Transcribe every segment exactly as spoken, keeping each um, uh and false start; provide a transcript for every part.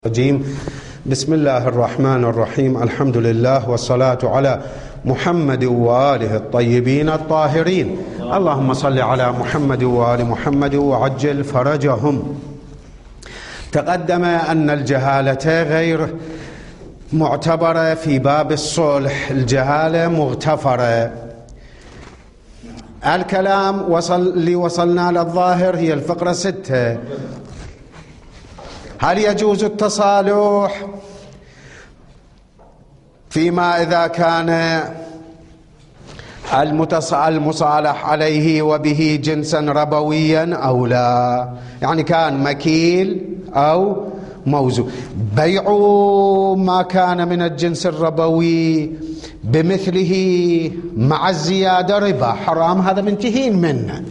الرجيم. بسم الله الرحمن الرحيم. الحمد لله والصلاة على محمد وآله الطيبين الطاهرين. اللهم صل على محمد وآل محمد وعجل فرجهم. تقدم أن الجهالة غير معتبرة في باب الصلح، الجهالة مغتفرة. الكلام وصل اللي وصلنا للظاهر هي الفقرة ستة. هل يجوز التصالح فيما إذا كان المصالح عليه وبه جنسا ربويا أو لا؟ يعني كان مكيل أو موزون. بيع ما كان من الجنس الربوي بمثله مع الزيادة ربا حرام، هذا منتهين منه.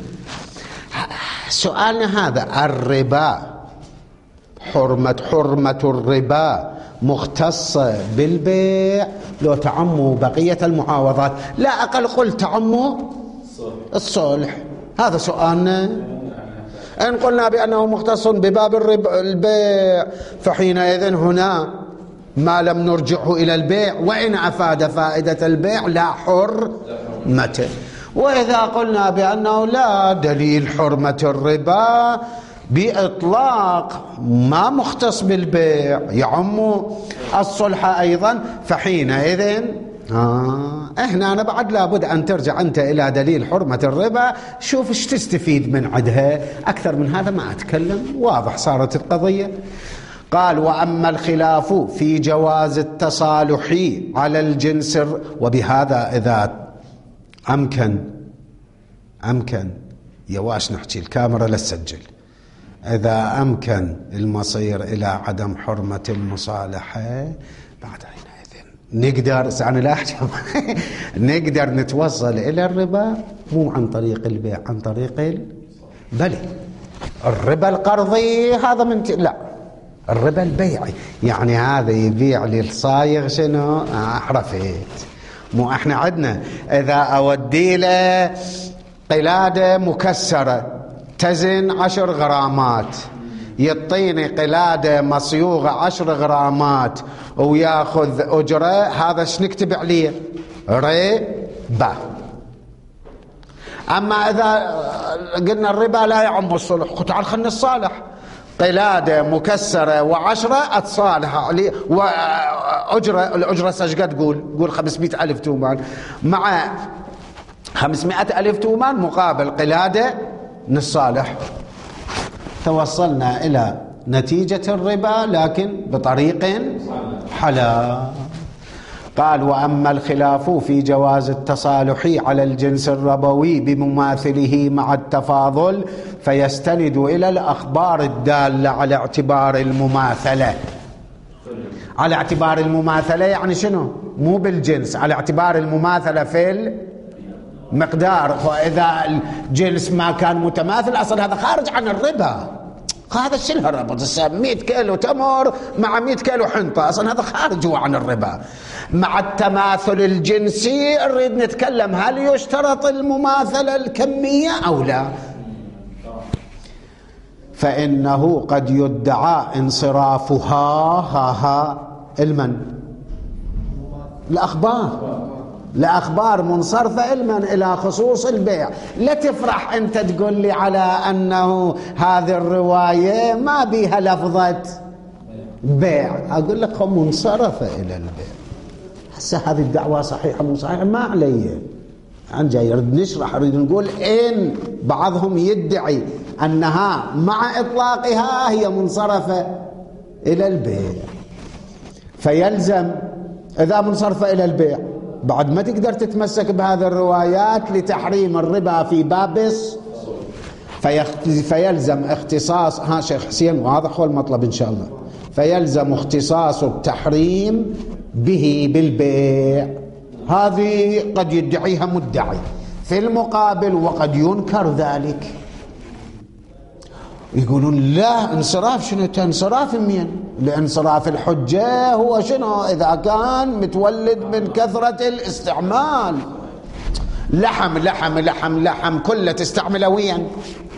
سؤالنا هذا، الربا حرمة حرمة الربا مختصة بالبيع لو تعموا بقية المعاوضات؟ لا أقل قل تعموا الصلح. هذا سؤالنا. إن قلنا بأنه مختص بباب البيع فحينئذ هنا ما لم نرجعه إلى البيع وإن أفاد فائدة البيع لا حرمته. وإذا قلنا بأنه لا دليل حرمة الربا بإطلاق ما مختص بالبيع يعم الصلح أيضا، فحينئذ آه هنا أنا بعد لابد أن ترجع أنت إلى دليل حرمة الربا، شوف ايش تستفيد من عدها. أكثر من هذا ما أتكلم، واضح صارت القضية. قال: وأما الخلاف في جواز التصالح على الجنس، وبهذا إذا أمكن أمكن يواش نحكي الكاميرا لا تسجل، إذا أمكن المصير إلى عدم حرمة المصالحة بعد حينئذ نقدر سعني لا أحكي نقدر نتوصل إلى الربا مو عن طريق البيع، عن طريق ال... بل الربا القرضي هذا من ت... لا الربا البيعي، يعني هذا يبيع للصايغ شنو؟ آه عرفت. مو احنا عندنا إذا أودي له قلادة مكسرة تزن عشر غرامات يعطيني قلادة مصيوغة عشر غرامات وياخذ أجرة، هذا ايش نكتب عليه؟ ربا. أما إذا قلنا الربا لا يعم الصلح، قلت تعال خلنا الصالح، قلادة مكسرة وعشرة أتصالح عليه وأجرة، الأجرة ايش قد تقول؟ قول خمسمائة ألف تومان، مع خمسمائة ألف تومان مقابل قلادة نصالح. توصلنا إلى نتيجة الربا لكن بطريق حلال. قال: وأما الخلاف في جواز التصالح على الجنس الربوي بمماثله مع التفاضل فيستند إلى الأخبار الدالة على اعتبار المماثلة. على اعتبار المماثلة يعني شنو؟ مو بالجنس، على اعتبار المماثلة في مقدار. فإذا الجنس ما كان متماثل أصلا هذا خارج عن الربا. هذا شو الربط؟ مئة كيلو تمر مع مئة كيلو حنطة أصلا هذا خارج عن الربا. مع التماثل الجنسي نريد نتكلم هل يشترط المماثلة الكمية أو لا؟ فإنه قد يدعى انصرافها ها ها المن الأخبار لأخبار منصرفة علما إلى خصوص البيع. لا تفرح أنت تقول لي على أنه هذه الرواية ما بيها لفظة بيع، أقول لك هم منصرفة إلى البيع. هسه هذه الدعوة صحيحة مو صحيحة ما علي، عن جاي يرد نشرح، نريد نقول إن بعضهم يدعي أنها مع إطلاقها هي منصرفة إلى البيع، فيلزم إذا منصرفة إلى البيع بعد ما تقدر تتمسك بهذه الروايات لتحريم الربا في بابس، فيلزم اختصاص. ها شيخ حسين واضح هو المطلب إن شاء الله. فيلزم اختصاص التحريم به بالبيع. هذه قد يدعيها مدعي في المقابل وقد ينكر ذلك. يقولون لا انصراف شنو انصراف مين؟ لانصراف الحجة هو شنو؟ إذا كان متولد من كثرة الاستعمال. لحم لحم لحم لحم كله تستعمله وين؟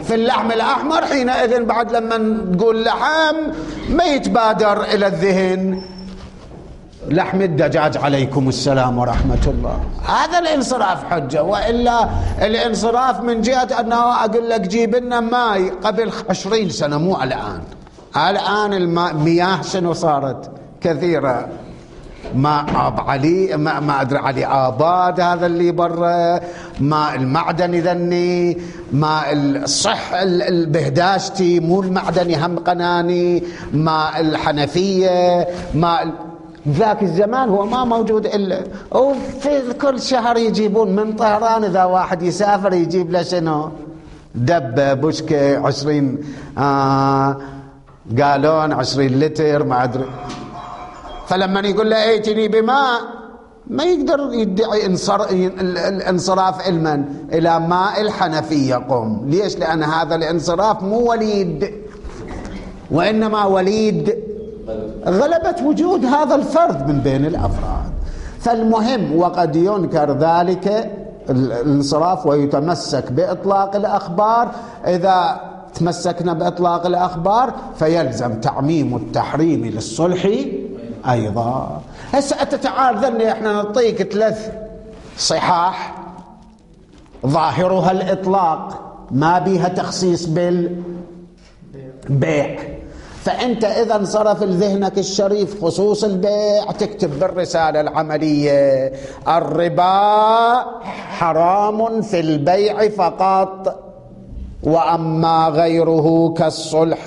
في اللحم الأحمر حينئذ بعد لما تقول لحم ما يتبادر إلى الذهن لحم الدجاج. عليكم السلام ورحمة الله. هذا الانصراف حجة، وإلا الانصراف من جهة أنه أقول لك جيب لنا ماء قبل عشرين سنة مو الآن. الآن المياه شنو صارت كثيرة، ماء آب علي، ما, ما أدري علي آباد هذا اللي برا، ماء المعدني ذني، ماء الصح البهداشتي مو المعدني هم قناني، ماء الحنفية، ماء ذاك الزمان هو ما موجود إلا، وفي كل شهر يجيبون من طهران إذا واحد يسافر يجيب له شنو دبة بشكة عشرين آه قالون عشرين لتر ما أدري. فلما يقول له ائتني بماء ما يقدر يدعي الانصراف علما إلى ماء الحنفية. قم ليش؟ لأن هذا الانصراف مو وليد، وإنما وليد غلبة وجود هذا الفرد من بين الأفراد. فالمهم وقد ينكر ذلك الانصراف ويتمسك بإطلاق الأخبار. إذا تمسكنا بإطلاق الأخبار فيلزم تعميم التحريم للصلح أيضا. هسه أنت تعال ذني احنا نعطيك ثلاث صحاح ظاهرها الإطلاق ما بيها تخصيص بالبيع، فأنت إذا انصرف لذهنك الشريف خصوص البيع تكتب بالرسالة العملية الربا حرام في البيع فقط، وأما غيره كالصلح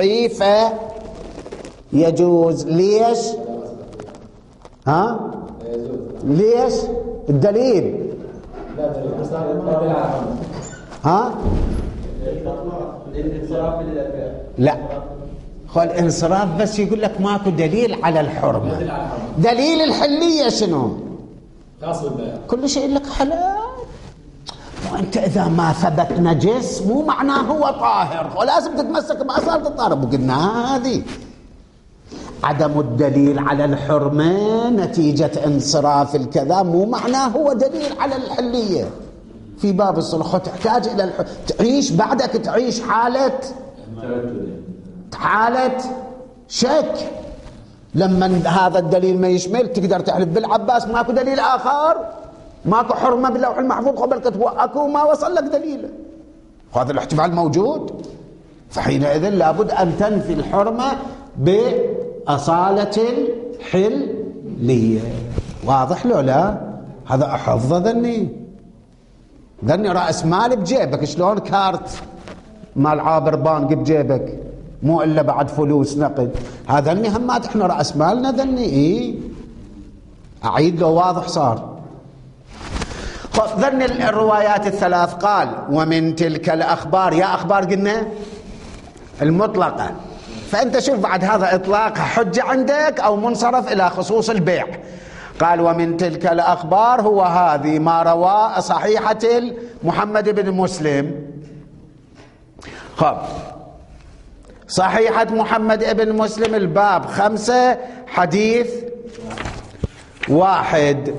فيجوز. ليش؟ ها؟ ليش؟ الدليل ها؟ لا خل انصراف بس يقول لك ماكو دليل على الحرمة. دليل الحلية شنو؟ كل شيء لك حلال، وانت اذا ما ثبت نجس مو معناه هو طاهر، ولازم تتمسك بأصالة الطهارة. وقلنا هذه عدم الدليل على الحرمة نتيجة انصراف الكذا مو معناه هو دليل على الحلية. في باب الصلح تحتاج إلى الح... تعيش بعدك تعيش حالة حالة شك. لما هذا الدليل ما يشمل تقدر تحلف بالعباس ماكو دليل آخر، ماكو حرمة باللوح المحفوظ قبل كتوقعكم ما وصل لك دليل، هذا الاحتمال موجود. فحينئذ لابد أن تنفي الحرمة بأصالة الحلية. واضح لو لا؟ هذا أحفظه ذني ذني رأس مال بجيبك، شلون كارت مال عابر بانك بجيبك مو إلا بعد فلوس نقد. هذا ذني همات احنا رأس مالنا ذني. إيه أعيد لو واضح صار. ذن الروايات الثلاث قال ومن تلك الأخبار، يا أخبار قلنا المطلقة، فأنت شوف بعد هذا إطلاق حجة عندك أو منصرف إلى خصوص البيع. قال ومن تلك الأخبار هو هذه ما رواه صحيحة محمد بن مسلم. خب صحيحة محمد بن مسلم الباب خمسة حديث واحد،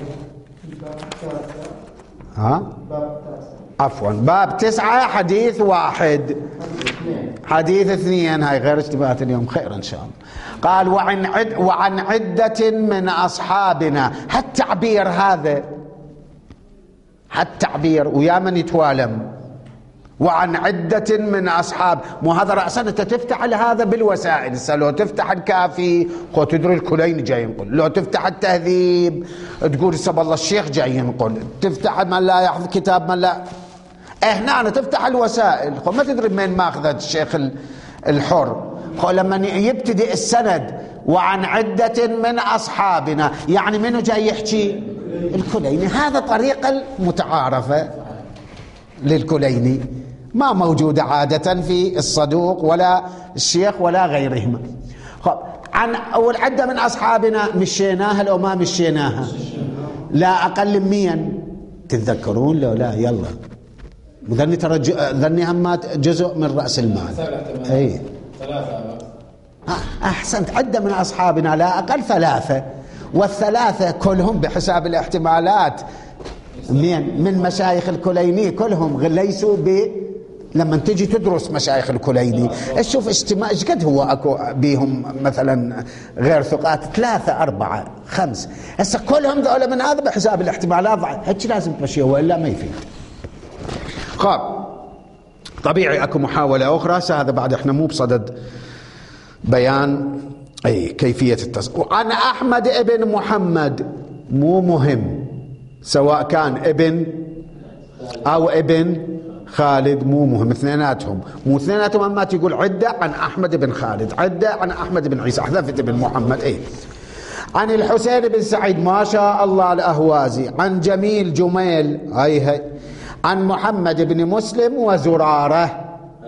ها عفوا باب تسعة حديث واحد، حديث اثنين، هاي غير اشتباهات اليوم خير إن شاء الله. قال وعن, عد وعن عدة من أصحابنا. هالتعبير هذا هالتعبير ويا من يتوالم وعن عدة من أصحاب، مو هذا رأسا أنت تفتح هذا بالوسائل. لو تفتح الكافي خو تدري الكلين جاي ينقل، لو تفتح التهذيب تقول سب الله الشيخ جاي ينقل، تفتح من لا يحفظ كتاب من لا، هنا أنا تفتح الوسائل خو ما تدري من ماخذة الشيخ الحر. خو لما يبتدئ السند وعن عدة من أصحابنا يعني منو جاي يحكي؟ الكليني. هذا طريقة المتعارفة للكليني ما موجودة عادة في الصدوق ولا الشيخ ولا غيرهما. خب عن أول عدة من أصحابنا مشيناها لو ما مشيناها لا أقل من مين تتذكرون لو لا؟ يلا ذني ترى ذني همات جزء من رأس المال. أي أحسنت. عدة من أصحابنا لا أقل ثلاثة، والثلاثة كلهم بحساب الاحتمالات من من مشايخ الكليني كلهم ليسوا لما تجي تدرس مشايخ الكليني تشوف اجتماع ايش قد هو اكو بيهم مثلا غير ثقات ثلاثة أربعة خمس، هسه كلهم ذولا من هذا بحساب الاحتمالات هيك لازم تمشيه والا ما يفيد. خاب طبيعي اكو محاولة أخرى، هذا بعد احنا مو بصدد بيان اي كيفية التصرف. عن أحمد ابن محمد، مو مهم سواء كان ابن أو ابن خالد، مو مهم اثنيناتهم، مو اثنيناتهم اما تقول عدة عن أحمد بن خالد، عدة عن أحمد بن عيسى، حذفت ابن محمد. اي عن الحسين بن سعيد ما شاء الله الأهوازي، عن جميل جميل هاي هاي، عن محمد بن مسلم وزرارة.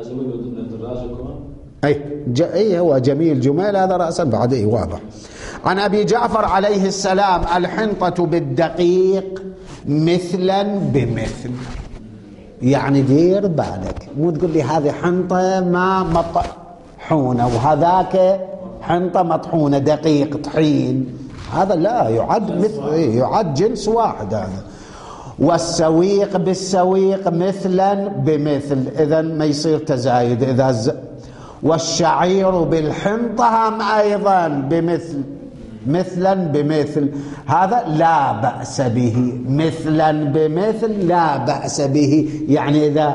اي ج... اي هو جميل جميل هذا رأسا بعد اي واضح. عن أبي جعفر عليه السلام الحنطة بالدقيق مثلا بمثل، يعني دير بالك مو تقول لي هذه حنطة ما مطحونة وهذاك حنطة مطحونة دقيق طحين، هذا لا يعد مثل، يعد جنس واحد هذا. والسويق بالسويق مثلا بمثل، إذا ما يصير تزايد إذا ز... والشعير بالحنطة هم أيضا بمثل، مثلا بمثل، هذا لا بأس به، مثلا بمثل لا بأس به، يعني إذا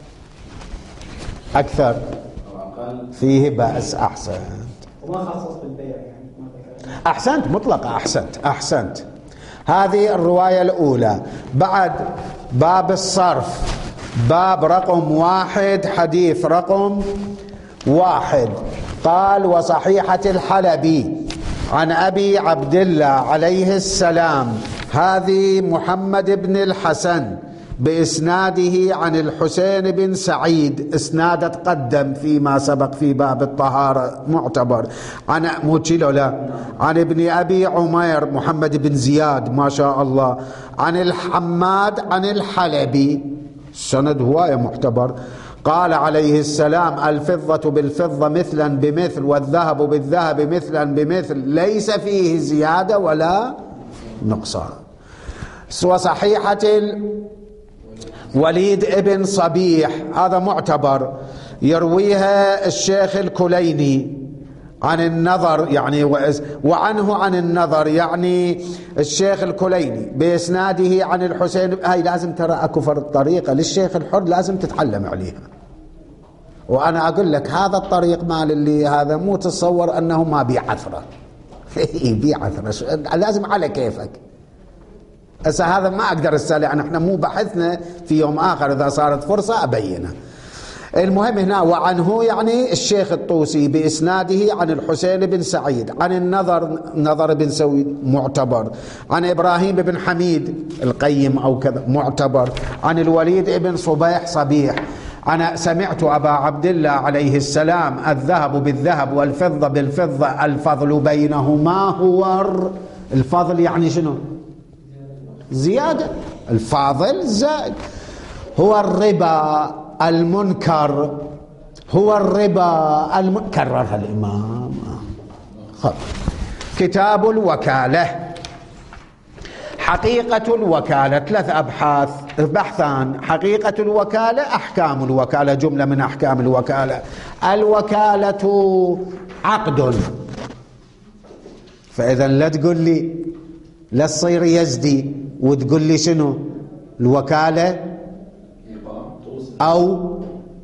أكثر فيه بأس. أحسنت، وما خصص بالبيع يعني، أحسنت مطلقة، أحسنت أحسنت. هذه الرواية الأولى. بعد باب الصرف، باب رقم واحد، حديث رقم واحد. قال وصحيحة الحلبي عن أبي عبد الله عليه السلام، هذه محمد بن الحسن بإسناده عن الحسين بن سعيد، إسناد تقدم فيما سبق في باب الطهارة معتبر. عن موتشيلولا عن ابن أبي عمير محمد بن زياد ما شاء الله، عن الحماد عن الحلبي، سند هواية معتبر. قال عليه السلام الفضة بالفضة مثلا بمثل، والذهب بالذهب مثلا بمثل، ليس فيه زيادة ولا نقصان. وصحيحة الوليد ابن صبيح، هذا معتبر، يرويها الشيخ الكليني عن النظر يعني، وعنه عن النظر يعني الشيخ الكليني بإسناده عن الحسين. هاي لازم ترى اكو فرق طريقة للشيخ الحر لازم تتعلم عليها، وانا اقول لك هذا الطريق مال اللي هذا مو تصور انه ما بيعثره بيعثره، لازم على كيفك. هسه هذا ما اقدر اسالي عنه، احنا مو بحثنا، في يوم اخر اذا صارت فرصة ابينه. المهم هنا وعنه يعني الشيخ الطوسي بإسناده عن الحسين بن سعيد عن النظر نظر بن سويد معتبر، عن إبراهيم بن حميد القيم أو كذا معتبر، عن الوليد بن صبيح صبيح. أنا سمعت أبا عبد الله عليه السلام الذهب بالذهب والفضة بالفضة الفضل بينهما هو الفضل يعني شنو؟ زيادة، الفاضل زائد، هو الربا المنكر، هو الربا الم... كررها الإمام. خب. كتاب الوكالة، حقيقة الوكالة، ثلاث أبحاث بحثان. حقيقة الوكالة، أحكام الوكالة، جملة من أحكام الوكالة. الوكالة عقد، فإذا لا تقول لي لا تصير يزدي وتقول لي شنو الوكالة أو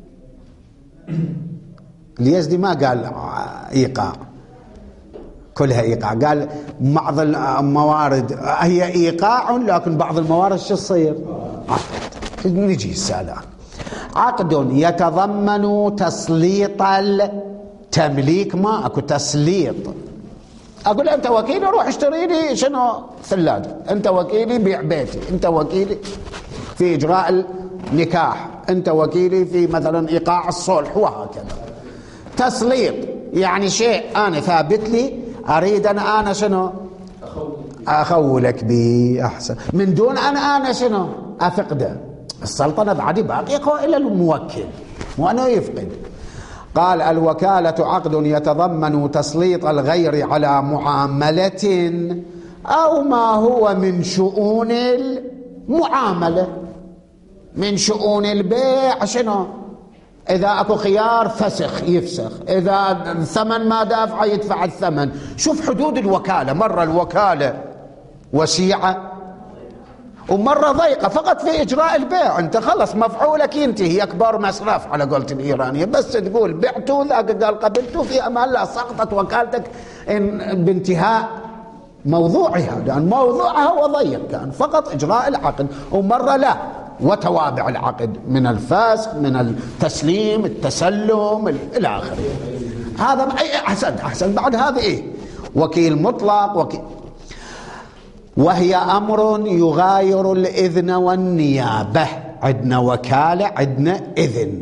اليزدي، ما قال إيقاع كلها إيقاع، قال بعض الموارد هي إيقاع لكن بعض الموارد شو تصير عقد. نجي السالة، عقد يتضمن تسليط التمليك، ما أكو تسليط. أقول أنت وكيلي روح اشتري لي شنو ثلاجة، أنت وكيلي بيع بيتي، أنت وكيلي في إجراء النكاح، أنت وكيلي في مثلا إيقاع الصلح، وهكذا. تسليط يعني شيء أنا ثابت لي أريد أن أنا شنو أخولك به، أحسن، من دون أن أنا شنو أفقده. السلطنة بعد باقية إلى الموكل وأنا يفقد. قال الوكالة عقد يتضمن تسليط الغير على معاملة أو ما هو من شؤون المعاملة، من شؤون البيع شنو إذا أكو خيار فسخ يفسخ، إذا الثمن ما دافع يدفع الثمن. شوف حدود الوكالة، مرة الوكالة وسيعة ومرة ضيقة فقط في إجراء البيع. أنت خلص مفعولك ينتهي، أكبر مصرف على قولة الإيرانية، بس تقول بعته ذاك قال قبلته، في أمان الله سقطت وكالتك بانتهاء موضوعها، لأن موضوعها هو ضيق، كان فقط إجراء العقد. ومرة لا، وتوابع العقد من الفسخ، من التسليم، التسلم إلى آخره. هذا أحسن أحسن. بعد هذا إيه؟ وكيل مطلق. وكيل وهي أمر يغاير الإذن والنيابة. عندنا وكالة، عندنا إذن.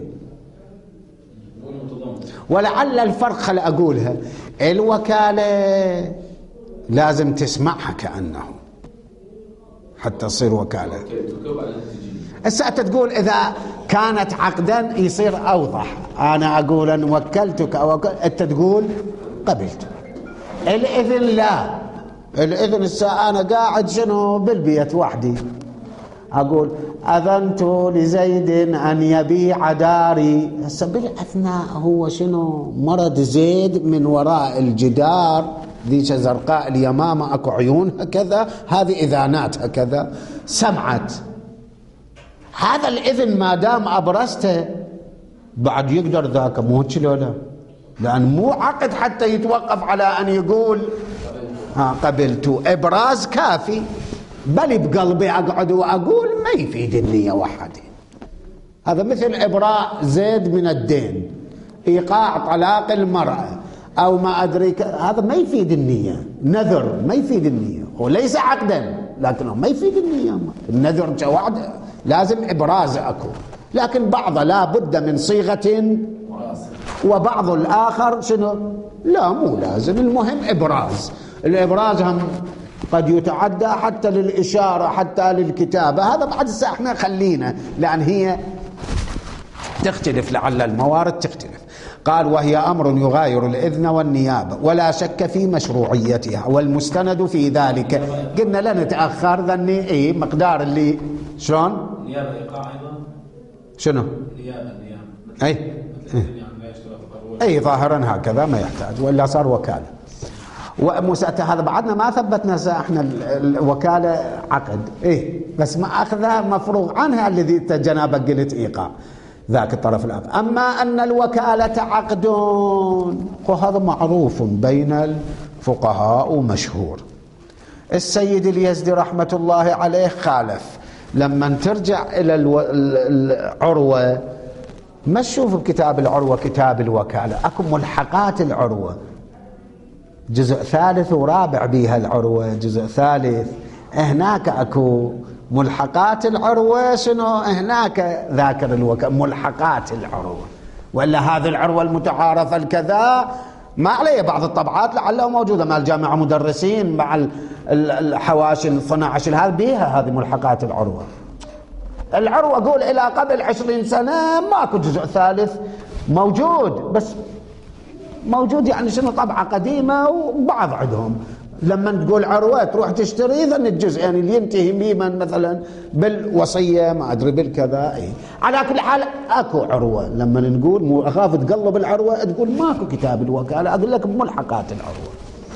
ولعل الفرق خل أقولها، الوكالة لازم تسمعها كأنه حتى تصير وكالة. هسه أنت تقول إذا كانت عقدا يصير أوضح. أنا أقول أن وكلتك أو وكل... أنت تقول قبلت. الإذن لا، الإذن الساعة أنا قاعد شنو بالبيت وحدي، أقول أذنت لزيد أن يبيع داري. هسه بالأثناء هو شنو مرض زيد من وراء الجدار، ذيك زرقاء اليمامة أكو عيون هكذا، هذه إذانات هكذا سمعت. هذا الإذن ما دام أبرزته بعد يقدر ذاك مو لا، لأن مو عقد حتى يتوقف على أن يقول ها قبلت. إبراز كافي، بل بقلبي أقعد وأقول ما يفيد النية وحدي. هذا مثل إبراء زيد من الدين، إيقاع طلاق المرأة أو ما أدري، هذا ما يفيد النية. نذر ما يفيد النية، هو ليس عقدا لكنه ما يفيد النية. النذر جوعد لازم إبراز أكو، لكن بعض لا بد من صيغة وبعض الآخر شنو لا مو لازم. المهم إبراز. الإبراز هم قد يتعدى حتى للإشارة حتى للكتابة، هذا بعد احنا خلينا، لأن هي تختلف، لعل الموارد تختلف. قال وهي أمر يغاير الإذن والنيابة ولا شك في مشروعيتها، والمستند في ذلك قلنا لا نتأخر ذني إيه مقدار اللي شلون نيابة إيقاع أيضا شنو نيابة نيابة أي أي ظاهرا هكذا ما يحتاج، وإلا صار وكالة. ومسألة هذا بعدنا ما ثبتنا احنا الوكالة عقد إيه، بس ما أخذها مفروغ عنها الذي جنابك قلت إيقاع ذاك الطرف الآخر. أما أن الوكالة عقد وهذا معروف بين الفقهاء ومشهور. السيد اليزدي رحمة الله عليه خالف، لما ترجع إلى العروة ما تشوف بكتاب العروة كتاب الوكالة، أكو ملحقات العروة جزء ثالث ورابع بيها العروة جزء ثالث، هناك أكو ملحقات العروة شنو هناك ذاكر الوكالة ملحقات العروة. وإلا هذه العروة المتعارفة الكذا ما عليه بعض الطبعات لعلها موجودة مع الجامعة مدرسين مع الحواشي الصناعش هذا بيها هذه ملحقات العروة. العروة أقول إلى قبل عشرين سنة ماكو جزء ثالث موجود، بس موجود يعني شنو طبعة قديمة وبعض عندهم. لما تقول عروة تروح تشتري ذن الجزء يعني اللي ينتهي ميما مثلا بالوصية ما أدري بالكذا إيه. على كل حال أكو عروة، لما نقول مو أخاف تقلب العروة تقول ماكو كتاب الوكالة، أقول لك بملحقات العروة.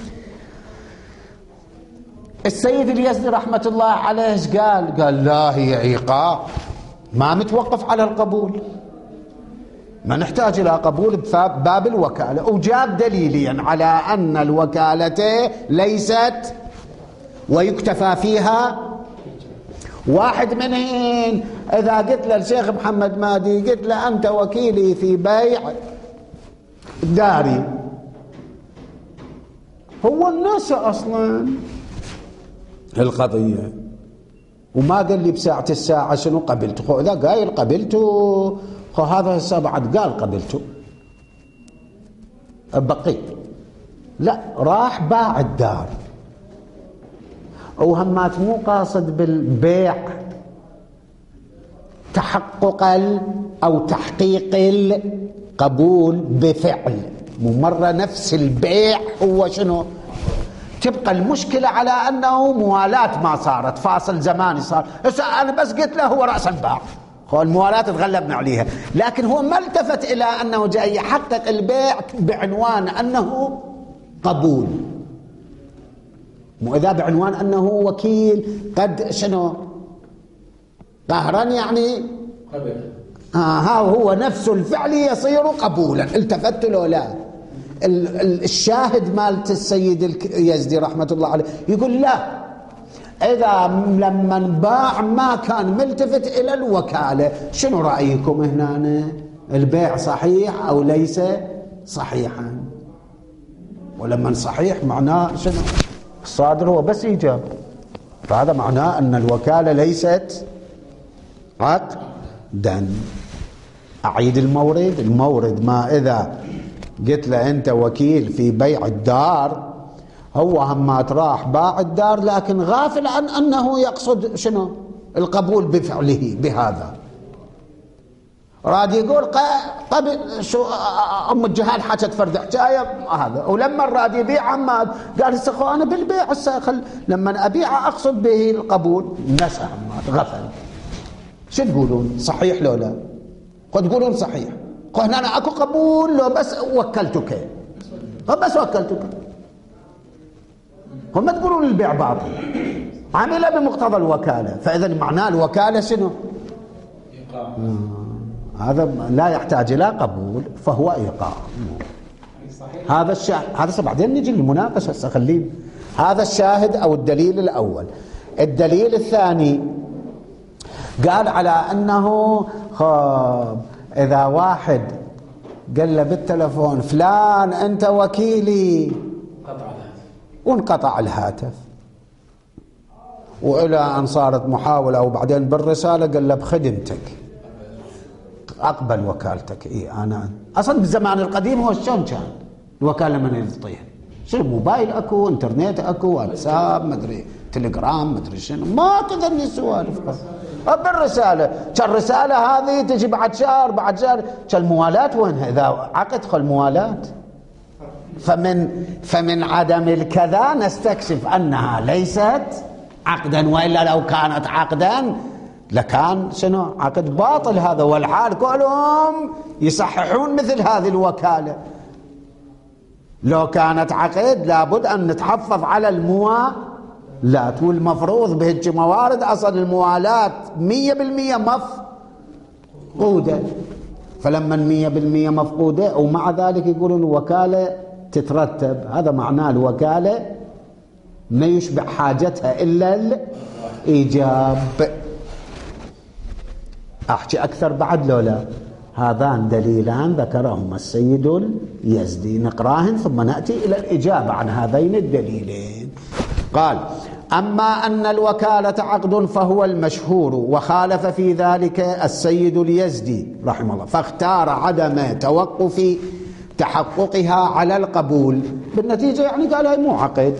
السيد اليزدي رحمة الله عليه ايش قال؟ قال لا هي إيقاع ما متوقف على القبول، ما نحتاج إلى قبول بباب الوكالة، وجاب دليليا على أن الوكالة ليست ويكتفى فيها واحد منهن. إذا قلت للشيخ محمد مادي قلت له أنت وكيلي في بيع داري، هو الناس أصلا القضية وما قال لي بساعة الساعة شنو قبلت، خو إذا قايل قبلته خو هذا هسه بعد قال قبلته بقي لا راح باع الدار وهمات مو قاصد بالبيع تحقق أو تحقيق القبول بفعل، مو مرة نفس البيع هو شنو. تبقى المشكلة على أنه موالاة ما صارت، فاصل زماني صار. أنا بس قلت له هو رأس الباع الموالاة تغلبنا عليها، لكن هو ما التفت إلى أنه جاي يحقق البيع بعنوان أنه قبول، مو إذا بعنوان أنه وكيل قد شنو قهرا يعني آه ها هو نفس الفعل يصير قبولا. التفت له لا. الشاهد مالت السيد اليزدي رحمة الله عليه يقول لا، إذا لما باع ما كان ملتفت إلى الوكالة، شنو رأيكم هنا؟ البيع صحيح أو ليس صحيحا؟ ولما صحيح معناه شنو؟ الصادر هو بس إيجاب، فهذا معناه أن الوكالة ليست عقدا. أعيد المورد. المورد ما إذا قلت له أنت وكيل في بيع الدار، هو هم راح باع الدار لكن غافل عن أنه يقصد شنو؟ القبول بفعله بهذا. راد يقول قبل شو أم الجهال حكت فرد حكاية هذا، ولما راد يبيع عماد قال استخو أنا بالبيع الساخل لما أبيع أقصد به القبول. نسى عماد غفل. شو تقولون؟ صحيح لو لا؟ قد تقولون صحيح. قلنا أنا أكو قبول لو بس وكلتك، بس وكلتك. هم ما تقولون البيع باطل، عمل بمقتضى الوكالة، فإذا معناه الوكالة شنو؟ إيقاع. هذا لا يحتاج إلى قبول، فهو إيقاع. هذا الشاهد. هذا بعدين نجي للمناقشة خليه. هذا الشاهد أو الدليل الأول. الدليل الثاني قال على أنه إذا واحد قال له بالتلفون فلان أنت وكيلي، وانقطع الهاتف، وإلى أن صارت محاولة وبعدين بالرسالة قال له بخدمتك أقبل وكالتك. إيه أنا أصلا بالزمان القديم هو شلون كان الوكالة من يعطيها؟ شنو موبايل أكو، إنترنت أكو، واتساب، مدري تليجرام، مدري شنو، ما كذا من السوالف. بالرسالة كان الرسالة هذه تجي بعد شهر بعد شهر. كالموالاة وينها؟ إذا عقد خل موالاة. فمن فمن عدم الكذا نستكشف أنها ليست عقدا، وإلا لو كانت عقدا لكان شنو عقد باطل هذا. والحال كلهم يصححون مثل هذه الوكالة. لو كانت عقد لابد أن نتحفظ على الموالاة، والمفروض بهج موارد أصل الموالاة مية بالمية مفقودة. فلما مية بالمية مفقودة ومع ذلك يقولون الوكالة تترتب، هذا معناه الوكالة ما يشبع حاجتها إلا الإيجاب. أحكي أكثر بعد لولا. هذان دليلان ذكرهما السيد اليزدي، نقراهن ثم نأتي إلى الإجابة عن هذين الدليلين. قال: أما أن الوكالة عقد فهو المشهور، وخالف في ذلك السيد اليزدي رحمه الله، فاختار عدم توقف تحققها على القبول. بالنتيجة يعني قال هاي مو عقد.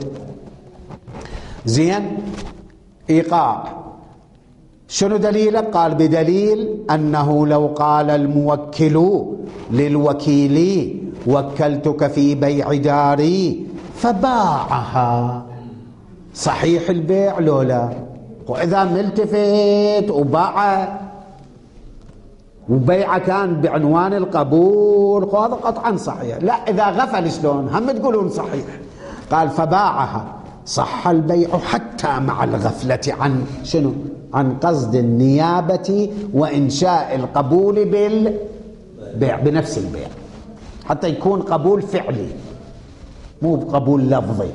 زين، إيقاع. شنو دليله؟ قال بدليل أنه لو قال الموكل للوكيل وكلتك في بيع داري فباعها، صحيح البيع لولا؟ وإذا ملتفت وباع وبيعه كان بعنوان القبول هذا قطعا صحيح. لا إذا غفل شلون؟ هم تقولون صحيح. قال فباعها، صح البيع حتى مع الغفلة عن شنو؟ عن قصد النيابة وإنشاء القبول بالبيع بنفس البيع، حتى يكون قبول فعلي مو قبول لفظي.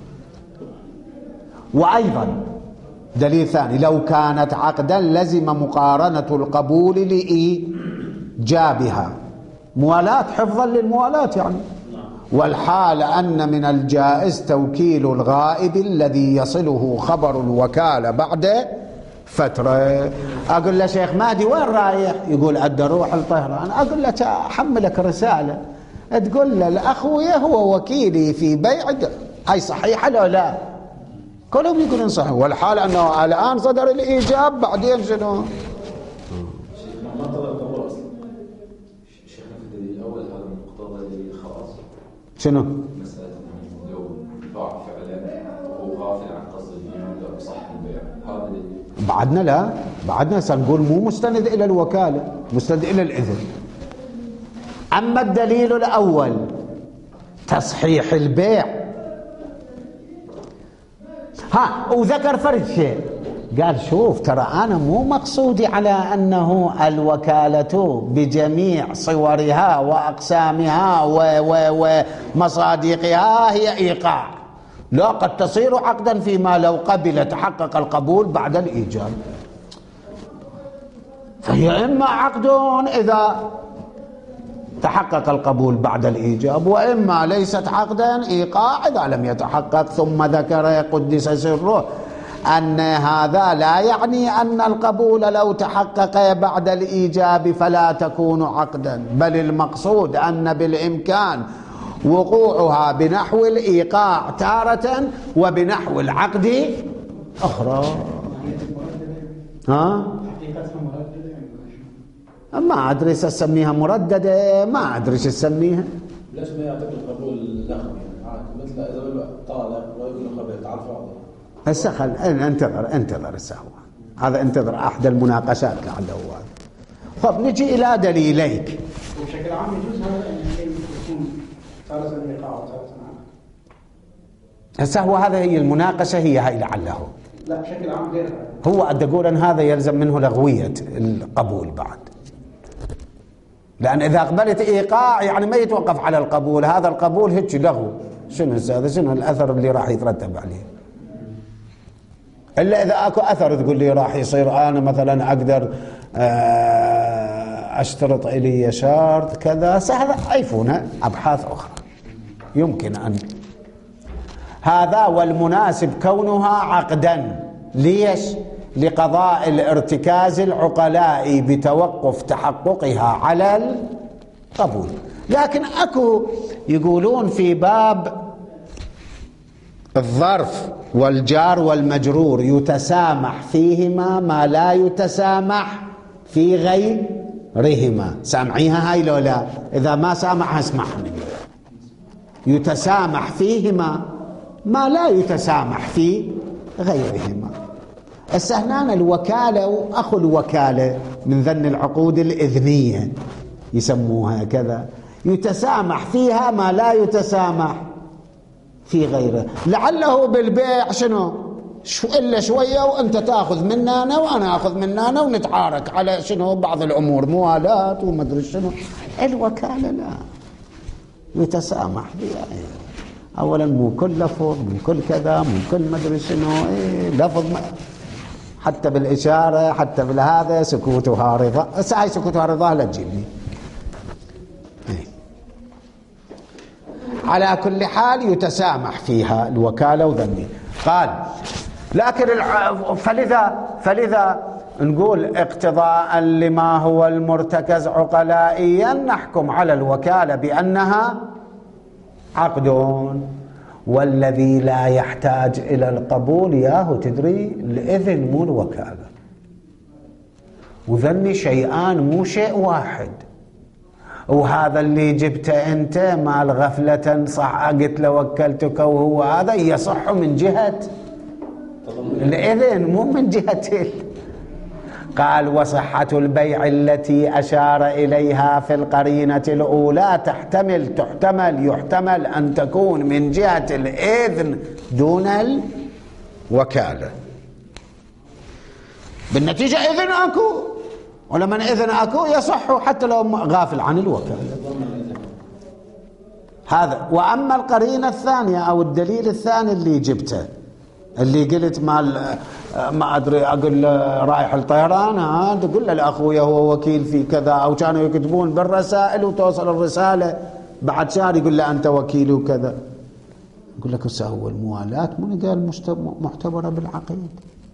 وأيضا دليل ثاني، لو كانت عقدا لزم مقارنة القبول لإيجابها، موالاة حفظا للموالاة يعني. والحال أن من الجائز توكيل الغائب الذي يصله خبر الوكالة بعد فترة. أقول له شيخ مهدي وين رايح؟ يقول أدى روح الطهران. أقول له أحملك رسالة تقول له الأخوية هو وكيلي في بيع، هاي صحيحة لو لا؟ كلهم يقولون صحيح. والحال أنه الآن صدر الإيجاب، بعدين شنو؟ ما طلب القبول أصلا. شيخنا في الدليل الأول هذا مقتضى دليل خاص. شنو؟ مسألة لو باع فعلا وهو غافل عن صح البيع هذا بعدنا لا بعدنا سنقول مو مستند إلى الوكالة، مستند إلى الإذن. أما الدليل الأول تصحيح البيع، ها وذكر فرد شيء، قال شوف ترى أنا مو مقصودي على أنه الوكالة بجميع صورها وأقسامها ومصادقها هي إيقاع، لا قد تصير عقدا فيما لو قبل تحقق القبول بعد الإيجاب، فهي إما عقد إذا تحقق القبول بعد الإيجاب، وإما ليست عقدا إيقاع إذا لم يتحقق. ثم ذكر قدس سره أن هذا لا يعني أن القبول لو تحقق بعد الإيجاب فلا تكون عقدا، بل المقصود أن بالإمكان وقوعها بنحو الإيقاع تارة وبنحو العقد أخرى. ها؟ ما أدري أسميها مرددة، ما أدري ايش أسميها. ليش ما يعطيك القبول اللغوي يعني مثل إذا يقول طالق ويقول له قبل تعال فاضي. هسه خل انتظر انتظر هسه هو هذا انتظر أحد المناقشات لعله هو هذا. طب نجي إلى دليليك. وبشكل عام يجوز هذا أن الشيء يكون تارة الإيقاع وتارة عقد. هسه هو هذا هي المناقشة، هي هاي لعله. لا بشكل عام غير هو أدى أقول أن هذا يلزم منه لغوية القبول بعد، لأن إذا قبلت إيقاع يعني ما يتوقف على القبول، هذا القبول هيك لغو. شنو هذا؟ شنو الأثر اللي راح يترتب عليه؟ إلا إذا أكو أثر تقول لي راح يصير أنا مثلا أقدر أشترط إلي شرط كذا، سهل عيفونا أبحاث أخرى يمكن أن هذا. والمناسب كونها عقدا، ليش؟ لقضاء الارتكاز العقلاء بتوقف تحققها على القبول. لكن أكو يقولون في باب الظرف والجار والمجرور يتسامح فيهما ما لا يتسامح في غيرهما. سامعيها هاي لو لا؟ إذا ما سامحها اسمعني. يتسامح فيهما ما لا يتسامح في غيرهما. السهنان الوكالة وأخو الوكالة من ذن العقود الإذنية يسموها كذا، يتسامح فيها ما لا يتسامح في غيره. لعله بالبيع شنو شو إلا شوية وأنت تأخذ مننا وأنا أخذ مننا ونتعارك على شنو بعض الأمور موالات ومدري شنو. الوكالة لا يتسامح فيها. أولا مو كل لفظ مو كل كذا مو كل مدري شنو إيه لفظ حتى بالإشارة حتى بالهذا سكوتها رضا. هسه سكوتها رضا لا تجيبني. على كل حال يتسامح فيها الوكالة وذني. قال لكن فلذا فلذا نقول اقتضاء لما هو المرتكز عقلائيا نحكم على الوكالة بأنها عقد، والذي لا يحتاج إلى القبول ياهو تدري الإذن مو الوكالة، وذني شيئان مو شيء واحد. وهذا اللي جبته أنت مال غفلة صح قلت له وكلتك وهو هذا يصح من جهة الإذن مو من جهة. قال وصحة البيع التي أشار إليها في القرينة الأولى تحتمل تحتمل يحتمل أن تكون من جهة الإذن دون الوكالة. بالنتيجة إذن أكو، ولمن إذن أكو يصح حتى لو غافل عن الوكالة. هذا. وأما القرينة الثانية أو الدليل الثاني اللي جبته اللي قلت مال ما أدري أقول رايح الطيران ها تقول له لأخويا هو وكيل في كذا، أو كانوا يكتبون بالرسائل وتوصل الرسالة بعد شهر يقول له أنت وكيل وكذا. يقول لك هسه هو الموالاة من قال معتبرة بالعقيد،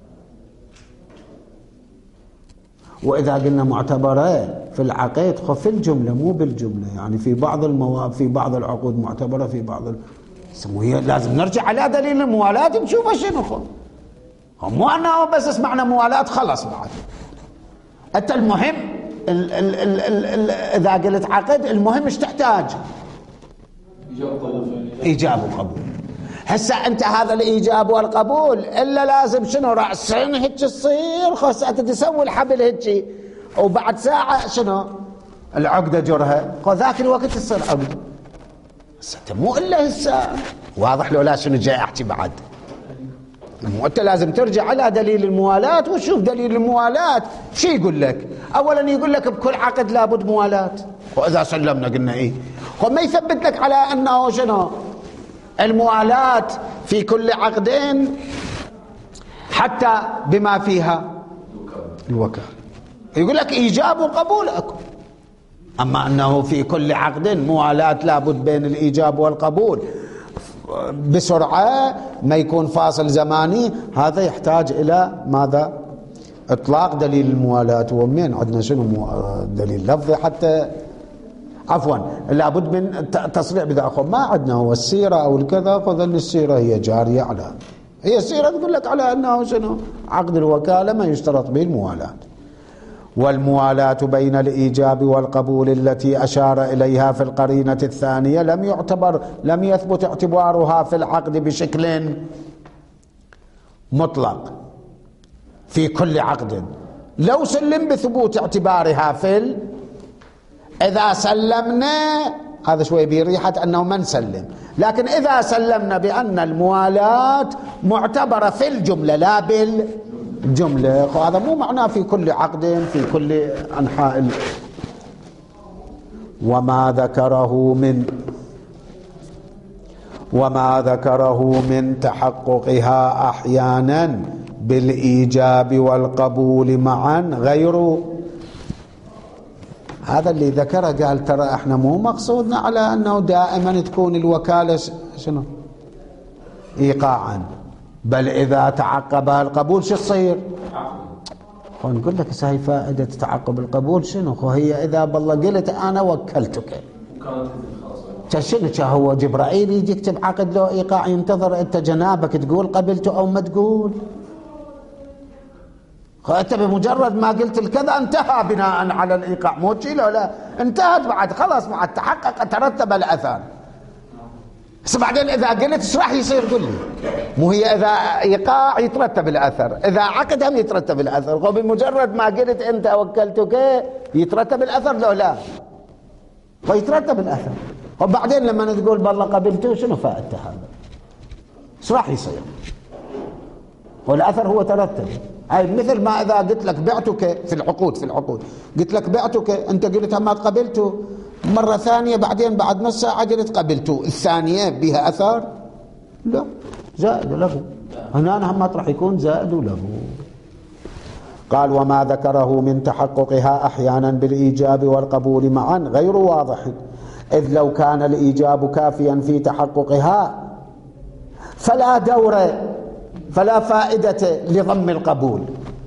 وإذا قلنا معتبرة في العقيد خف الجملة مو بالجملة، يعني في بعض المواد في بعض العقود معتبرة في بعض ال... لازم نرجع على دليل الموالاة نشوف شنو خف. مو أنه بس اسمعنا موالاة خلص بعد. أنت المهم ال ال ال ال ال إذا قلت عقد المهم ايش تحتاج؟ إيجاب وقبول. هسه انت هذا الايجاب والقبول الا لازم شنو راسين هيك تصير خلاص تسوي الحبل هيك وبعد ساعه شنو العقده جرها ذاك الوقت تصير عقده. هسه مو الا هسه واضح لو لا شنو جاي احكي بعد. مو انت لازم ترجع على دليل الموالاه وشوف دليل الموالاه شو يقول لك. اولا يقول لك بكل عقد لابد موالاه، واذا سلمنا قلنا ايه، وما يثبت لك على انه شنو الموالاه في كل عقدين حتى بما فيها الوكاله. يقول لك ايجاب وقبول اكو، اما انه في كل عقد موالاه لابد بين الايجاب والقبول بسرعه ما يكون فاصل زماني، هذا يحتاج الى ماذا؟ اطلاق دليل الموالاه. ومين عندنا شنو دليل لفظي حتى عفوا لابد من تصريح بذا اخو ما عندنا هو السيره او الكذا. فظل السيره هي جاريه على هي السيره تقول لك على انه شنو عقد الوكاله ما يشترط به الموالاه. والموالاة بين الإيجاب والقبول التي أشار إليها في القرينة الثانية لم يعتبر لم يثبت اعتبارها في العقد بشكل مطلق في كل عقد، لو سلم بثبوت اعتبارها في ال... إذا سلمنا هذا شوي بريحة أنه ما نسلم، لكن إذا سلمنا بأن الموالاة معتبرة في الجملة لا بال جملة، هذا مو معناه في كل عقد في كل أنحاء. وما ذكره من وما ذكره من تحققها أحيانا بالإيجاب والقبول معا غير هذا اللي ذكره. قال ترى احنا مو مقصودنا على أنه دائما تكون الوكالة شنو إيقاعا، بل إذا تعقبها القبول شو يصير؟ نقول لك هاي فائدة تعقب القبول شنو؟ هي إذا بالله قلت أنا وكلتك شنو هو جبرائيل يجي يكتب عقد له إيقاع ينتظر أنت جنابك تقول قبلته أو ما تقول؟ أنت بمجرد ما قلت الكذا انتهى بناء على الإيقاع، مو تشي لا لا انتهت بعد خلاص بعد تحقق ترتب الأثر. بس بعدين إذا قلت ايش راح يصير؟ قل لي. مو هي إذا إيقاع يترتب الأثر، إذا عقد هم يترتب الأثر، وبمجرد ما قلت أنت وكلتك يترتب الأثر لو لا فيترتب الأثر. وبعدين لما تقول بالله قبلته شنو فائدته هذا؟ ايش راح يصير؟ والأثر هو ترتب. هاي مثل ما إذا قلت لك بعتك في العقود في العقود قلت لك بعتك أنت قلت ما قبلته مرة ثانية بعدين بعد نص ساعة قلت قبلته، الثانية بها أثر؟ لا، زائد له هنا هم راح يكون زائد له. قال وما ذكره من تحققها أحيانا بالإيجاب والقبول معا غير واضح، إذ لو كان الإيجاب كافيا في تحققها فلا دور فلا فائدة لضم القبول.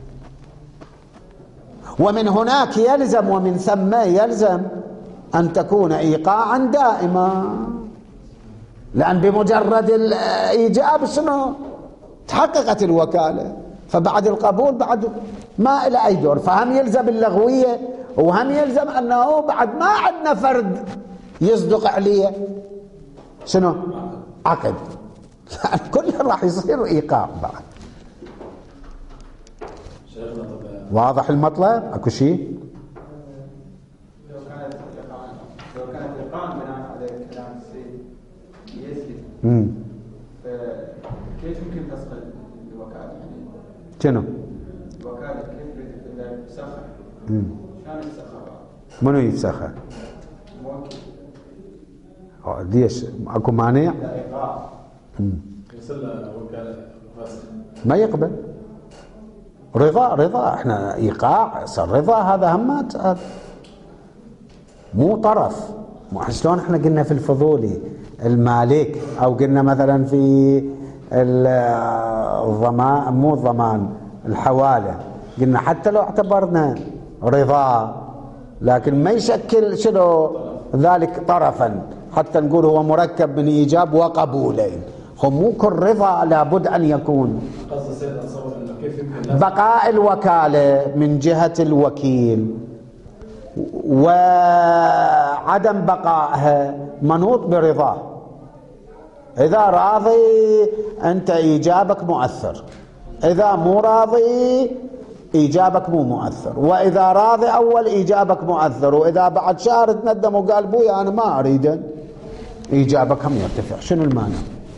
ومن هناك يلزم ومن ثم يلزم أن تكون إيقاعا دائما، لأن بمجرد الإيجاب شنو تحققت الوكالة، فبعد القبول بعد ما إلى أي دور. فهم يلزم اللغوية وهم يلزم أنه بعد ما عندنا فرد يصدق عليه شنو عقد، يعني كله راح يصير إيقاع بعد. واضح المطلب؟ أكو شيء؟ لو كانت إيقاعا لو كانت إيقاعا بناء على كلام السيد يزيد فكيف يمكن تصل الوكالة؟ شنو؟ الوكالة كيف إذا تسخر؟ شلون يتسخر؟ منو يتسخر؟ موكل. ليش؟ أكو مانع؟ لا إيقاع. يصل وكالة فاسخ ما يقبل رضا رضا احنا ايقاع صار رضا هذا همات مو طرف. مو شلون احنا قلنا في الفضولي المالك او قلنا مثلا في الضمان مو الضمان الحواله قلنا حتى لو اعتبرنا رضا لكن ما يشكل شنو ذلك طرفا حتى نقول هو مركب من ايجاب وقبولين. مو كل رضا لابد ان يكون بقاء الوكالة من جهة الوكيل وعدم بقائها منوط برضاه. إذا راضي أنت إيجابك مؤثر، إذا مو راضي إيجابك مو مؤثر، وإذا راضي أول إيجابك مؤثر، وإذا بعد شهر تندم وقال بويا أنا ما أريد إيجابك هم يرتفع. شنو المانع؟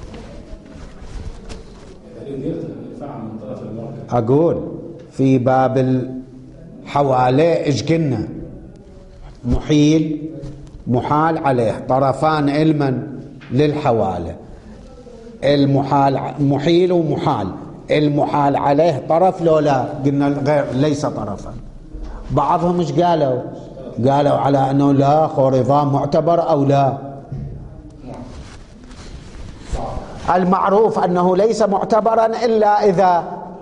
أقول في باب الحوالي إيش قلنا؟ محيل محال عليه، طرفان علما للحوالي، المحال محيل ومحال، المحال عليه طرف لو لا؟ قلنا غير ليس طرفا. بعضهم ايش قالوا؟ قالوا على انه لا خو رضا معتبر او لا. المعروف انه ليس معتبرا الا اذا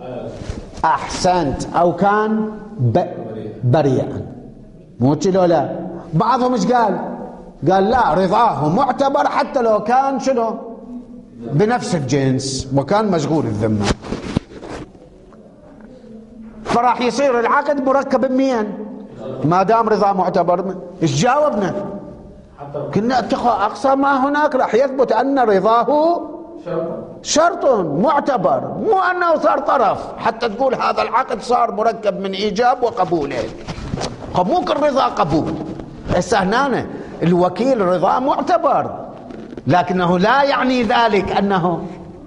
احسنت او كان بريئا، مو لو لا. بعضهم ايش قال؟ قال لا رضاه معتبر حتى لو كان شنو؟ بنفس الجنس وكان مشغول الذمة، فراح يصير العقد مركب بمين؟ ما دام رضا معتبر. ايش جاوبنا؟ كنا اتخذ اقصى ما هناك راح يثبت ان رضاه شرط معتبر، مو انه صار طرف حتى تقول هذا العقد صار مركب من ايجاب وقبوله. مو كل رضا قبول. هسه هنا الوكيل رضا معتبر، لكنه لا يعني ذلك انه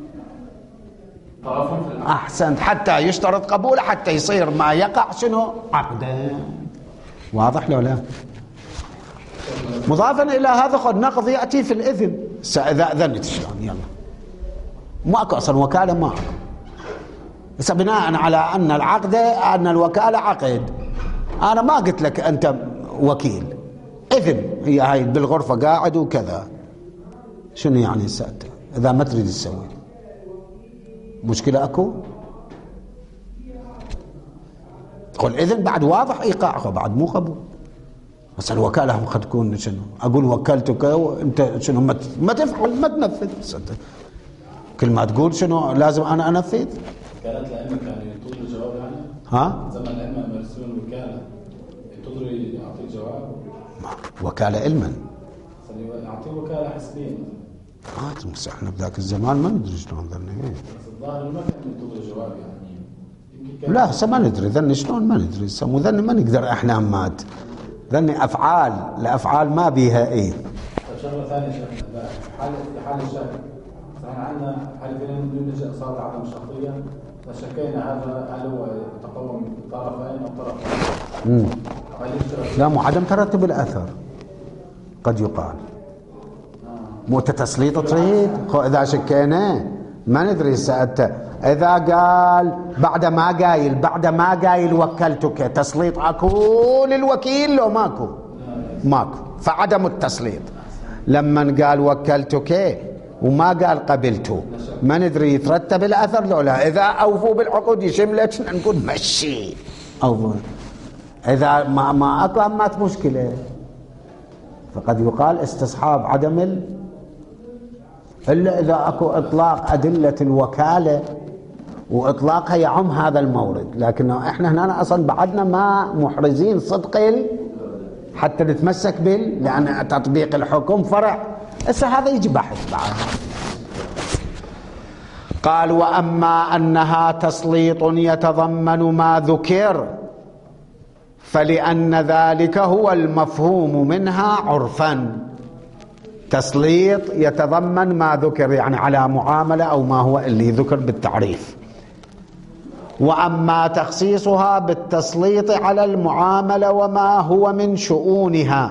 احسنت حتى يشترط قبوله حتى يصير ما يقع شنو؟ عقدا. واضح لو لا؟ مضافا الى هذا خذ نقض ياتي في الاذن. اذا اذنت شلون؟ يلا ماكو اصلا وكاله، ماكو. بس بناء على ان العقد ان الوكاله عقد، انا ما قلت لك انت وكيل، اذن هي هاي بالغرفه قاعد وكذا. شنو يعني سألت؟ اذا ما تريد تسوي مشكله اكو؟ قل اذن بعد واضح ايقاعه بعد مو قبول. بس الوكاله قد تكون شنو؟ اقول وكلتك وانت شنو ما تفعل ما تنفذ. كل ما تقول شنو لازم انا انفذ. وكالات الائمه كانوا ينتظروا جواب يعني؟ ها؟ زمن الائمه يمارسون الوكاله ينتظروا يعطيك جواب؟ وكاله علما يعطيه وكاله حسبيه اه بس احنا بذاك الزمان ما ندري شلون ذني. بس الظاهر ما كان ينتظروا جواب يعني. لا هسه ما ندري ذني شلون، ما ندري هسه مو ذني ما نقدر احنا مات ذني افعال، الافعال ما بيها ايه. شغله ثانيه شيخنا حال حال الشك، صحيح عندنا حالتين بدون نجاء صار عدم الشرطيه، فشكينا هذا هل هو يتقوم بطرفين او طرفين؟ لا مو عدم ترتب الاثر قد يقال. مو تسليط تريد اذا شكينا ما ندري سألت اذا قال بعد ما قايل بعد ما قايل وكلتك تسليط اكو للوكيل لو ماكو؟ ماكو، فعدم التسليط. لما قال وكلتك وما قال قبلته ما ندري يترتب الاثر لو لا. اذا اوفوا بالعقود يشملك نقول مشي، او اذا ما ما اكو مات مشكله. فقد يقال استصحاب عدم ال... الا اذا اكو اطلاق ادله الوكاله واطلاقها يعم هذا المورد. لكنه احنا هنا اصلا بعدنا ما محرزين صدق ال... حتى نتمسك بال، لان تطبيق الحكم فرع. هسه هذا يجي بحث بعد. قال واما انها تسليط يتضمن ما ذكر فلأن ذلك هو المفهوم منها عرفا. تسليط يتضمن ما ذكر يعني على معاملة أو ما هو اللي ذكر بالتعريف. وأما تخصيصها بالتسليط على المعاملة وما هو من شؤونها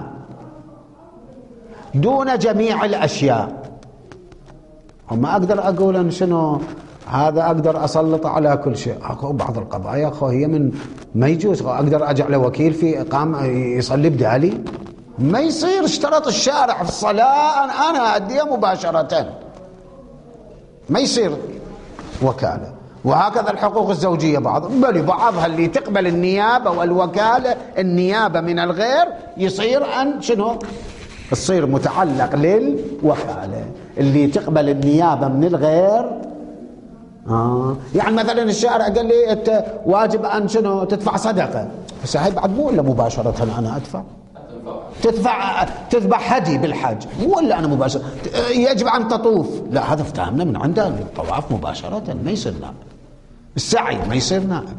دون جميع الأشياء. وما أقدر أقول أن شنو هذا أقدر أسلط على كل شيء. أكو بعض القضايا أخو هي من ما يجوز أقدر أجعل وكيل في إقامة يصلي بدالي، ما يصير. اشترط الشارع في الصلاة أنا أديها مباشرة، ما يصير وكالة. وهكذا الحقوق الزوجية بعض بل بعضها اللي تقبل النيابة والوكالة النيابة من الغير يصير أن شنو يصير متعلق للوكالة اللي تقبل النيابة من الغير. آه. يعني مثلا الشارع قال لي انت واجب ان شنو تدفع صدقه، بس هاي بعد مو الا مباشره انا ادفع، تدفع تذبح هدي بالحج ولا أنا مباشرة يجب أن تطوف؟ لا، هذا افتهمنا من عنده الطواف مباشرة ما يصير نائب، السعي ما يصير نائب.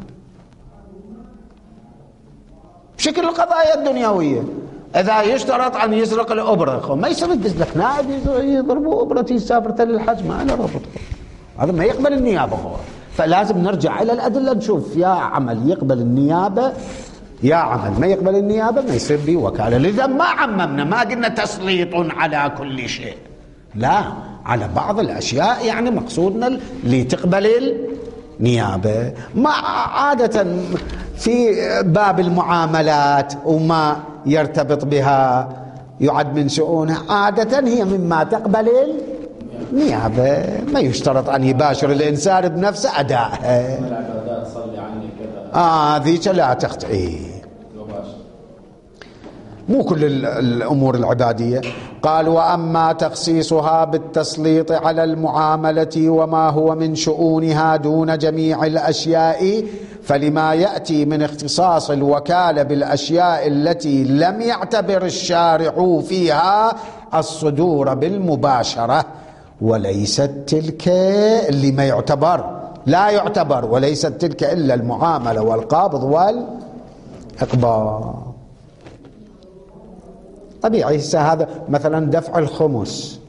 بشكل القضايا الدنيوية إذا يشترط أن يسرق الأبرة ما يصير يدز لك نائب يضربوا أبرتي يسافر للحج، ما له ربط، هذا ما يقبل النيابة هو. فلازم نرجع إلى الأدلة نشوف يا عمل يقبل النيابة يا عمل ما يقبل النيابة ما يصير به وكالة. لذا ما عممنا، ما قلنا تسليط على كل شيء، لا، على بعض الأشياء يعني مقصودنا اللي تقبل النيابة. ما عادة في باب المعاملات وما يرتبط بها يعد من شؤونها عادة هي مما تقبل النيابة، ما يشترط أن يباشر الإنسان بنفسه أدائها. العبادات صلي عني كذا آه ذيك لا تخطئ، مو كل الأمور العبادية. قال وأما تخصيصها بالتسليط على المعاملة وما هو من شؤونها دون جميع الأشياء فلما يأتي من اختصاص الوكالة بالأشياء التي لم يعتبر الشارع فيها الصدور بالمباشرة، وليست تلك اللي ما يعتبر لا يعتبر وليست تلك إلا المعاملة والقبض والإقباض. طبيعي هذا مثلا دفع الخمس،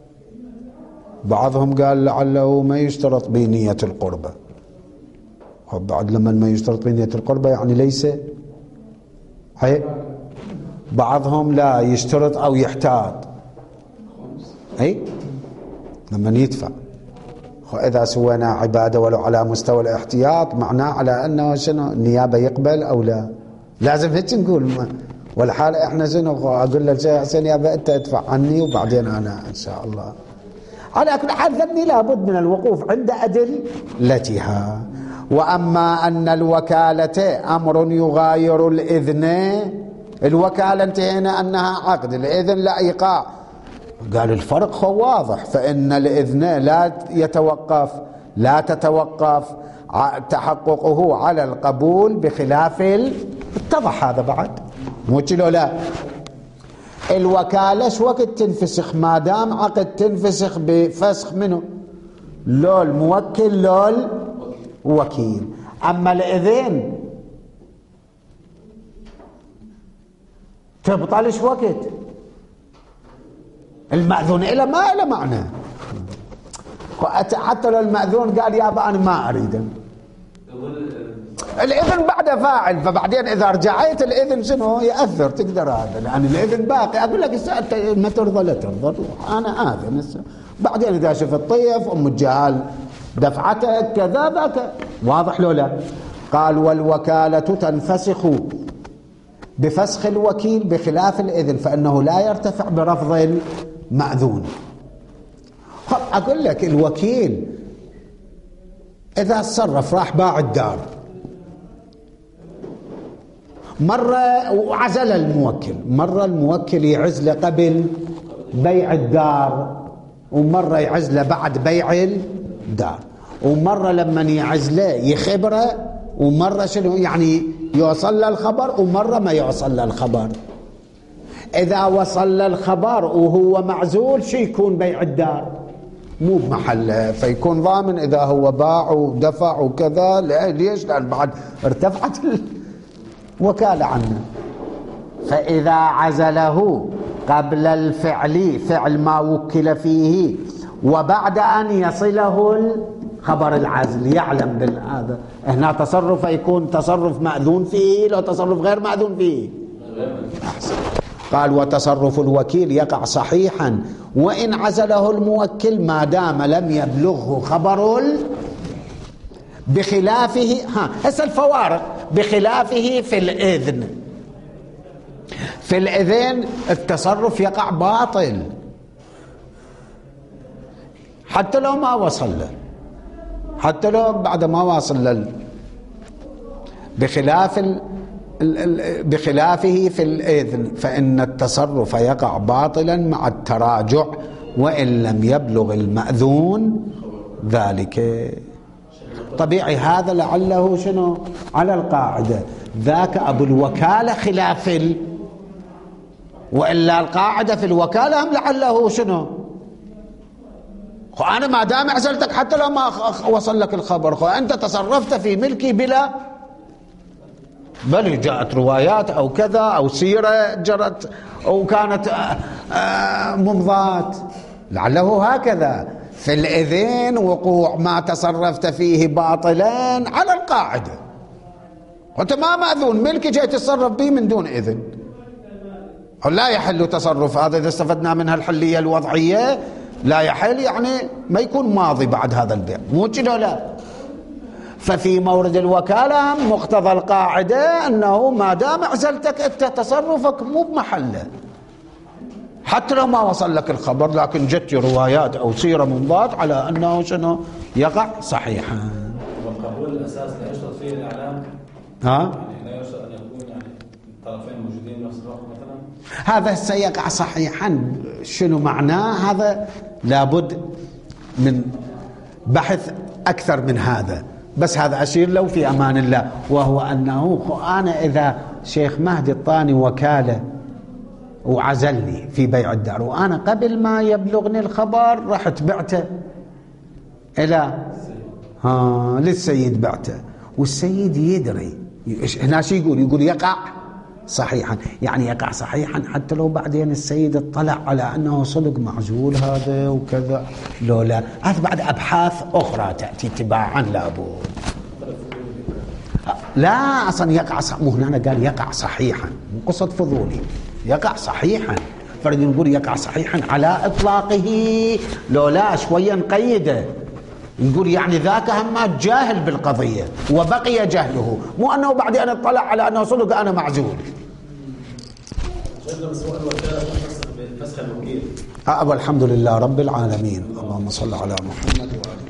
بعضهم قال لعله ما يشترط بنية القربة، بعد لما ما يشترط بنية القربة يعني ليس هي. بعضهم لا يشترط أو يحتاط، أي لما يدفع. إذا سوينا عبادة ولو على مستوى الاحتياط معناه على أنه شنو النيابة يقبل أو لا، لازم هيك نقول. والحالة احنا شنو اقول لك شيء حسين يا انت ادفع عني وبعدين انا ان شاء الله. على كل حال ذني لابد من الوقوف عند أدلتها. واما ان الوكالة امر يغاير الاذن، الوكالة انتهينا انها عقد، الاذن لا ايقاع. قال الفرق هو واضح، فان الاذن لا يتوقف لا تتوقف تحققه على القبول بخلاف اتضح هذا بعد مو كيلو. لا، الوكالة شو وقت تنفسخ؟ ما دام عقد تنفسخ بفسخ منه لو الموكل لو الوكيل. أما الإذن تبطل شو وقت المأذون إلى ما إلى معنى. حتى لو المأذون قال يابا أنا ما أريد، الإذن بعد فاعل، فبعدين إذا رجعت الإذن شنو يأثر تقدر هذا، لأن الإذن باقي. أقول لك ما ترضى لا ترضى أنا آذن. بعدين إذا شفت طيف أم الجهال دفعتك كذا ذاك واضح لو لا. قال والوكالة تنفسخ بفسخ الوكيل بخلاف الإذن فإنه لا يرتفع برفض المأذون. أقول لك الوكيل إذا تصرف راح باع الدار مرة وعزل الموكل، مرة الموكل يعزله قبل بيع الدار ومرة يعزله بعد بيع الدار، ومرة لما يعزله يخبره، ومرة شنو يعني يوصل له الخبر ومرة ما يوصل له الخبر. إذا وصل له الخبر وهو معزول شو يكون بيع الدار مو بمحله، فيكون ضامن إذا هو باع ودفع وكذا. ليش؟ لأن بعد ارتفعت الوكالة عنه. فإذا عزله قبل الفعل فعل ما وكل فيه وبعد أن يصله خبر العزل يعلم بالهذا، هنا تصرف يكون تصرف مأذون فيه لو تصرف غير مأذون فيه. أحسن. قال وتصرف الوكيل يقع صحيحا وإن عزله الموكل ما دام لم يبلغه خبر بخلافه. ها هسه الفوارق بخلافه في الإذن. في الإذن التصرف يقع باطل حتى لو ما وصل له، حتى لو بعد ما واصل له. بخلاف ال بخلافه في الإذن فإن التصرف يقع باطلا مع التراجع وإن لم يبلغ المأذون ذلك. طبيعي هذا لعله شنو على القاعدة ذاك أبو الوكالة خلاف وإلا القاعدة في الوكالة هم لعله شنو؟ خو أنا ما دام عزلتك حتى لو ما وصل لك الخبر، خو أنت تصرفت في ملكي بلا، بل جاءت روايات أو كذا أو سيرة جرت أو كانت ممضات، لعله هكذا. في الإذن وقوع ما تصرفت فيه باطلا على القاعدة، وأنت ما مأذون، ملكي جاي تتصرف به من دون إذن، لا يحل تصرف هذا. إذا استفدنا منها الحلية الوضعية لا يحل، يعني ما يكون ماضي بعد هذا البيع، مو كده لا. ففي مورد الوكالة مقتضى القاعدة أنه ما دام عزلتك أنت تصرفك مو بمحله حتى لو ما وصل لك الخبر، لكن جت روايات أو سيرة ممضات على أنه شنو يقع صحيحا. والقبول الأساس لا يشترط فيه الإعلام، ها؟ يعني لا يشترط أن يكون يعني الطرفين موجودين نفس الوقت مثلا. هذا سيقع صحيحا، شنو معناه هذا؟ لابد من بحث أكثر من هذا، بس هذا أشير له في أمان الله، وهو أنه أنا إذا شيخ مهدي الطاني وكالة وعزلني في بيع الدار، وأنا قبل ما يبلغني الخبر رحت بعته إلى ها للسيد بعته، والسيد يدري هنا شو يقول؟ يقول يقع صحيحا، يعني يقع صحيحا حتى لو بعدين السيد اطلع على أنه صدق معزول هذا وكذا، لو لا هذا بعد أبحاث أخرى تأتي تباعا لابد. لا أصلا يقع صح... مو هنا قال يقع صحيحا، مو قصة فضولي، يقع صحيحا. فرد نقول يقع صحيحا على إطلاقه، لو لا شوية نقيده، نقول يعني ذاك هم جاهل بالقضية وبقي جهله، مو أنه بعدين اطلع على أنه صدق أنا معزول. أه والحمد لله رب العالمين. اللهم صل على محمد وآله.